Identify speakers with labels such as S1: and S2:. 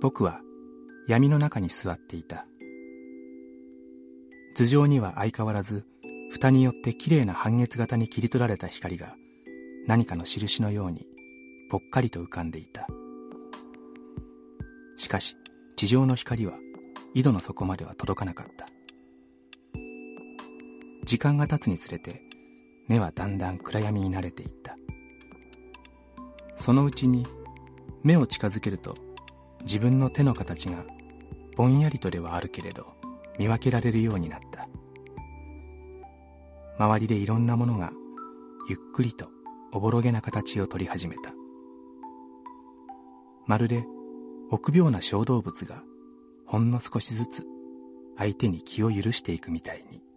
S1: 僕は闇の中に座っていた。頭上には相変わらず蓋によってきれいな半月型に切り取られた光が何かの印のようにぽっかりと浮かんでいた。しかし地上の光は井戸の底までは届かなかった。時間が経つにつれて目はだんだん暗闇に慣れていった。そのうちに目を近づけると自分の手の形がぼんやりとではあるけれど見分けられるようになった。周りでいろんなものがゆっくりとおぼろげな形を取り始めた。まるで臆病な小動物がほんの少しずつ相手に気を許していくみたいに。